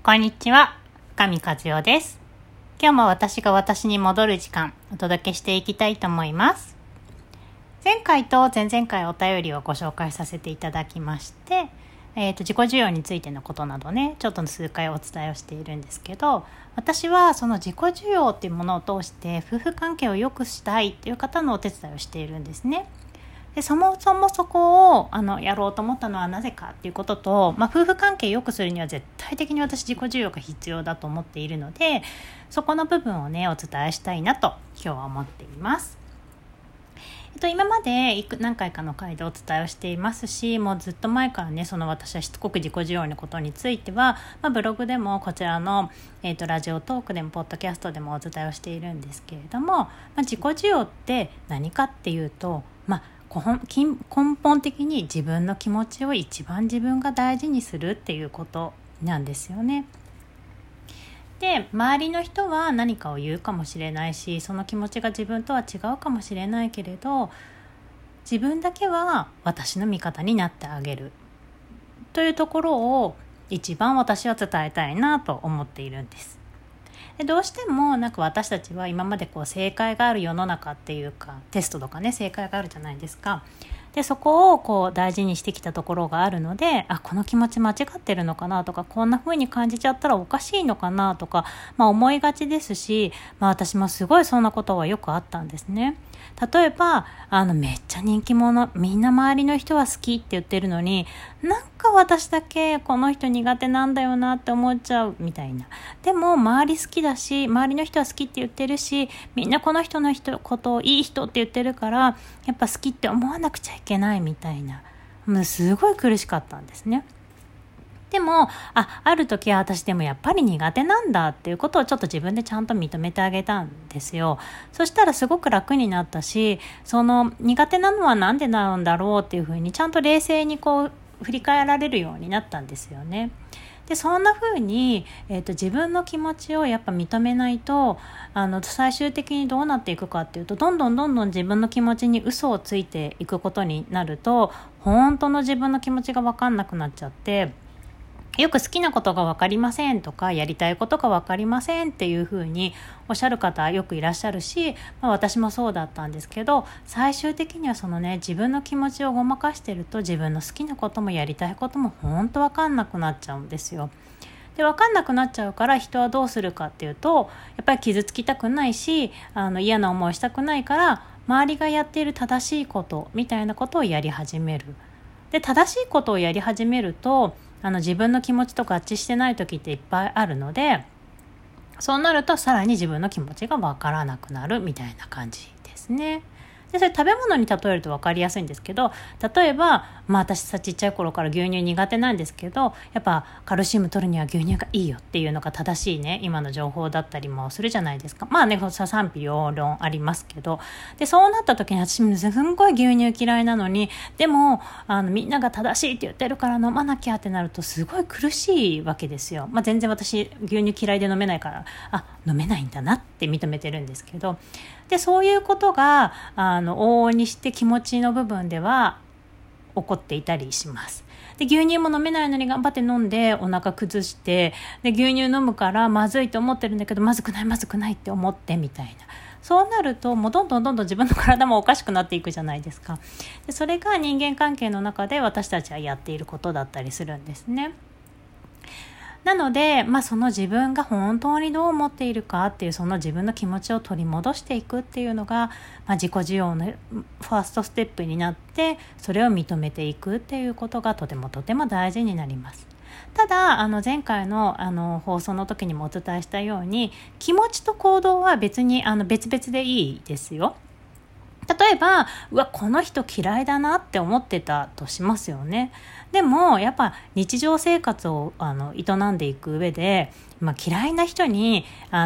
こんにちは、深見和代です。今日も私が私に戻る時間お届けしていきたいと思います。前回と前々回お便りをご紹介させていただきまして、自己需要についてのことなどね、ちょっと数回お伝えをしているんですけど、私はその自己需要っていうものを通して夫婦関係を良くしたいっていう方のお手伝いをしているんですね。でそもそもそこをやろうと思ったのはなぜかっていうことと、夫婦関係を良くするには絶対的に私自己需要が必要だと思っているので、そこの部分をねお伝えしたいなと今日は思っています。今まで何回かの回でお伝えをしていますし、もうずっと前からね私はしつこく自己需要のことについては、ブログでもこちらの、ラジオトークでもポッドキャストでもお伝えをしているんですけれども、自己需要って何かっていうと、根本的に自分の気持ちを一番自分が大事にするっていうことなんですよね。で、周りの人は何かを言うかもしれないし、その気持ちが自分とは違うかもしれないけれど、自分だけは私の味方になってあげるというところを一番私は伝えたいなと思っているんです。でどうしても私たちは今まで正解がある世の中っていうか、テストとかね正解があるじゃないですか。でそこを大事にしてきたところがあるので、この気持ち間違ってるのかなとか、こんな風に感じちゃったらおかしいのかなとか、思いがちですし、私もすごいそんなことはよくあったんですね。例えばめっちゃ人気者、みんな周りの人は好きって言ってるのに、私だけこの人苦手なんだよなって思っちゃうみたいな。でも周り好きだし、周りの人は好きって言ってるし、みんなこの人のことをいい人って言ってるから、やっぱ好きって思わなくちゃいけないみたいな、もうすごい苦しかったんですね。でもある時は私でもやっぱり苦手なんだっていうことをちょっと自分でちゃんと認めてあげたんですよ。そしたらすごく楽になったし、その苦手なのはなんでなんだろうっていうふうにちゃんと冷静に振り返られるようになったんですよね。でそんな風に、自分の気持ちをやっぱ認めないと、最終的にどうなっていくかっていうと、どんどん自分の気持ちに嘘をついていくことになると、本当の自分の気持ちが分かんなくなっちゃって、よく好きなことが分かりませんとか、やりたいことが分かりませんっていう風におっしゃる方よくいらっしゃるし、私もそうだったんですけど、最終的には自分の気持ちをごまかしてると、自分の好きなこともやりたいことも本当分かんなくなっちゃうんですよ。で分かんなくなっちゃうから、人はどうするかっていうと、やっぱり傷つきたくないし、嫌な思いしたくないから、周りがやっている正しいことみたいなことをやり始める。で正しいことをやり始めると、自分の気持ちと合致してない時っていっぱいあるので、そうなるとさらに自分の気持ちが分からなくなるみたいな感じですね。でそれ食べ物に例えると分かりやすいんですけど、例えば、私さちっちゃい頃から牛乳苦手なんですけど、やっぱカルシウム取るには牛乳がいいよっていうのが正しいね今の情報だったりもするじゃないですか。賛否両論ありますけど、でそうなった時に私すんごい牛乳嫌いなのに、でもみんなが正しいって言ってるから飲まなきゃってなるとすごい苦しいわけですよ。全然私牛乳嫌いで飲めないから、飲めないんだなって認めてるんですけど、でそういうことが往々にして気持ちの部分では起こっていたりします。で牛乳も飲めないのに頑張って飲んでお腹崩して、で牛乳飲むからまずいと思ってるんだけど、まずくないって思ってみたいな。そうなるともうどんどん自分の体もおかしくなっていくじゃないですか。でそれが人間関係の中で私たちはやっていることだったりするんですね。なので、その自分が本当にどう思っているかっていう、その自分の気持ちを取り戻していくっていうのが、自己需要のファーストステップになって、それを認めていくっていうことがとても大事になります。ただ前回の放送の時にもお伝えしたように、気持ちと行動は別に別々でいいですよ。例えばこの人嫌いだなって思ってたとしますよね。でもやっぱ日常生活を営んでいく上で、嫌いな人に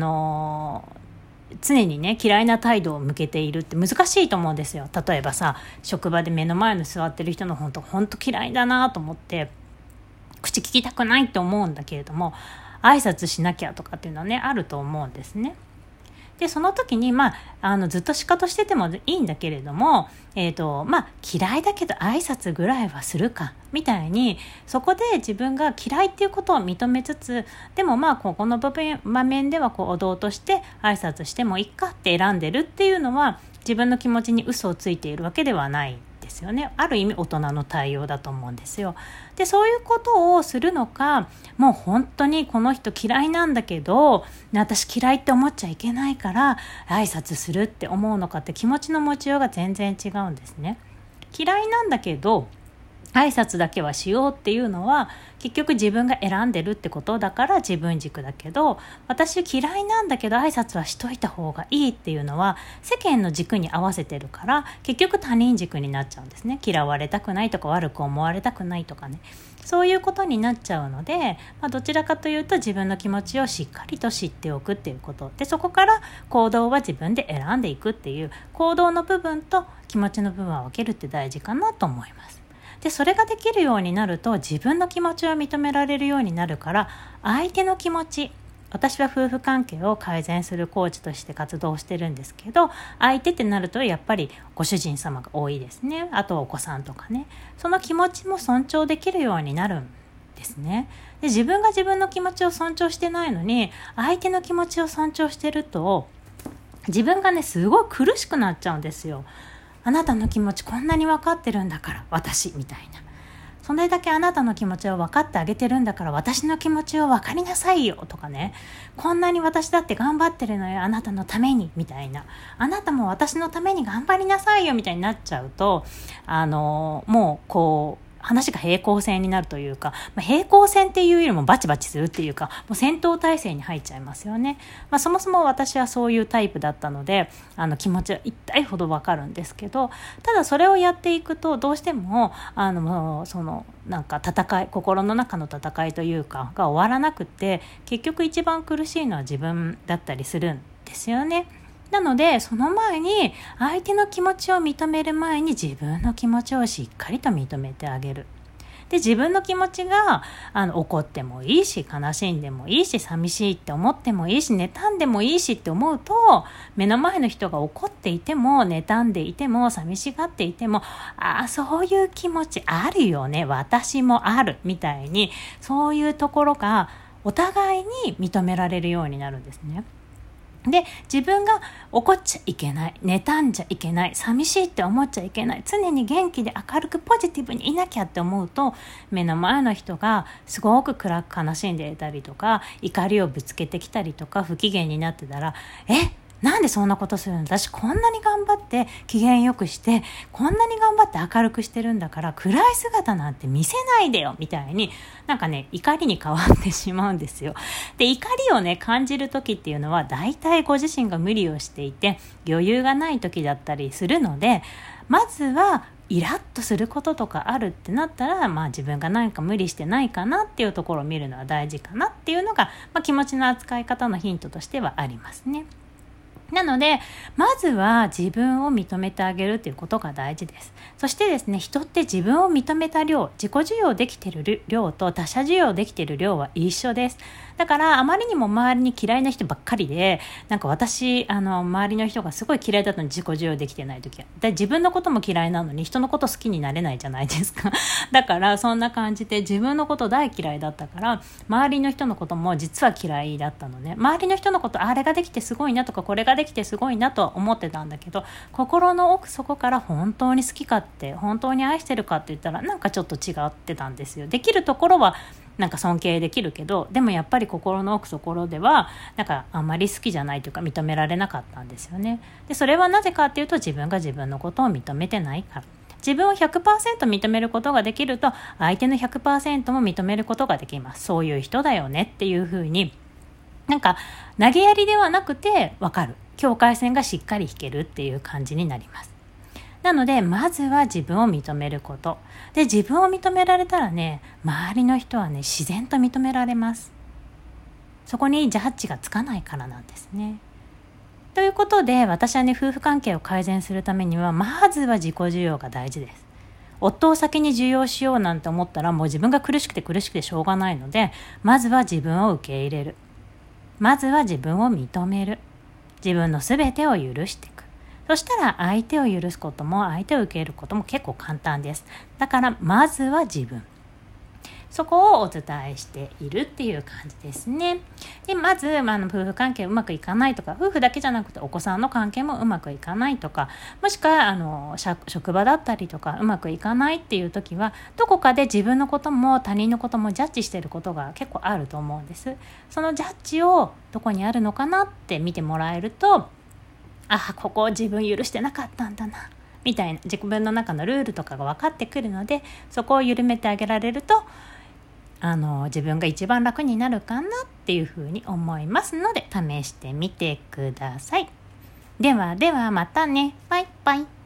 常にね嫌いな態度を向けているって難しいと思うんですよ。例えば職場で目の前に座ってる人の本当嫌いだなと思って口聞きたくないって思うんだけれども、挨拶しなきゃとかっていうのはねあると思うんですね。 でその時に、ずっとシカトしててもいいんだけれども、嫌いだけど挨拶ぐらいはするかみたいに、そこで自分が嫌いっていうことを認めつつ、でもここの場面ではおどうとして挨拶してもいいかって選んでるっていうのは、自分の気持ちに嘘をついているわけではないですよね。ある意味大人の対応だと思うんですよ。でそういうことをするのか、もう本当にこの人嫌いなんだけど私嫌いって思っちゃいけないから挨拶するって思うのかって、気持ちの持ちようが全然違うんですね。嫌いなんだけど挨拶だけはしようっていうのは、結局自分が選んでるってことだから自分軸だけど、私嫌いなんだけど挨拶はしといた方がいいっていうのは世間の軸に合わせてるから、結局他人軸になっちゃうんですね。嫌われたくないとか悪く思われたくないとかね、そういうことになっちゃうので、どちらかというと自分の気持ちをしっかりと知っておくっていうことで、そこから行動は自分で選んでいくっていう、行動の部分と気持ちの部分は分けるって大事かなと思います。でそれができるようになると、自分の気持ちを認められるようになるから、相手の気持ち、私は夫婦関係を改善するコーチとして活動してるんですけど、相手ってなるとやっぱりご主人様が多いですね。あとお子さんとかね、その気持ちも尊重できるようになるんですね。で自分が自分の気持ちを尊重してないのに相手の気持ちを尊重してると、自分がねすごい苦しくなっちゃうんですよ。あなたの気持ちこんなに分かってるんだから私みたいな、それだけあなたの気持ちを分かってあげてるんだから私の気持ちを分かりなさいよとかね、こんなに私だって頑張ってるのよあなたのためにみたいな、あなたも私のために頑張りなさいよみたいになっちゃうと、もう話が平行線になるというか、平行線っていうよりもバチバチするっていうか、もう戦闘態勢に入っちゃいますよね。そもそも私はそういうタイプだったので、気持ちは痛いほどわかるんですけど、ただそれをやっていくとどうしても戦い、心の中の戦いというかが終わらなくて、結局一番苦しいのは自分だったりするんですよね。なのでその前に、相手の気持ちを認める前に自分の気持ちをしっかりと認めてあげる。で自分の気持ちが怒ってもいいし、悲しんでもいいし、寂しいって思ってもいいし、妬んでもいいしって思うと、目の前の人が怒っていても妬んでいても寂しがっていても、そういう気持ちあるよね、私もあるみたいに、そういうところがお互いに認められるようになるんですね。で自分が怒っちゃいけない、妬んじゃいけない、寂しいって思っちゃいけない、常に元気で明るくポジティブにいなきゃって思うと、目の前の人がすごく暗く悲しんでいたりとか、怒りをぶつけてきたりとか、不機嫌になってたら、なんでそんなことするの、私こんなに頑張って機嫌よくして、こんなに頑張って明るくしてるんだから暗い姿なんて見せないでよみたいに、怒りに変わってしまうんですよ。で怒りをね感じる時っていうのは、だいたいご自身が無理をしていて余裕がない時だったりするので、まずはイラッとすることとかあるってなったら、自分が何か無理してないかなっていうところを見るのは大事かなっていうのが、気持ちの扱い方のヒントとしてはありますね。なのでまずは自分を認めてあげるということが大事です。そしてですね、人って自分を認めた量、自己需要できている量と他者需要できている量は一緒です。だからあまりにも周りに嫌いな人ばっかりで、私周りの人がすごい嫌いだったのに自己需要できてない時は、自分のことも嫌いなのに人のこと好きになれないじゃないですかだからそんな感じで、自分のこと大嫌いだったから周りの人のことも実は嫌いだったのね。周りの人のこと、あれができてすごいなとか、これができてすごいなとは思ってたんだけど、心の奥底から本当に好きかって、本当に愛してるかって言ったらちょっと違ってたんですよ。できるところは尊敬できるけど、でもやっぱり心の奥底ではあんまり好きじゃないというか認められなかったんですよね。でそれはなぜかっていうと、自分が自分のことを認めてないから。自分を 100% 認めることができると、相手の 100% も認めることができます。そういう人だよねっていうふうに、投げやりではなくて分かる、境界線がしっかり引けるっていう感じになります。なのでまずは自分を認めることで、自分を認められたらね、周りの人はね自然と認められます。そこにジャッジがつかないからなんですね。ということで、私はね夫婦関係を改善するためには、まずは自己需要が大事です。夫を先に受容しようなんて思ったら、もう自分が苦しくてしょうがないので、まずは自分を受け入れる、まずは自分を認める。 自分の全てを許していく。そしたら相手を許すことも相手を受け入れることも結構簡単です。だからまずは自分、そこをお伝えしているっていう感じですね。でまず、夫婦関係うまくいかないとか、夫婦だけじゃなくてお子さんの関係もうまくいかないとか、もしくは職場だったりとかうまくいかないっていう時は、どこかで自分のことも他人のこともジャッジしてることが結構あると思うんです。そのジャッジをどこにあるのかなって見てもらえると、ここを自分許してなかったんだなみたいな、自分の中のルールとかが分かってくるので、そこを緩めてあげられると自分が一番楽になるかなっていうふうに思いますので、試してみてください。ではまたね。バイバイ。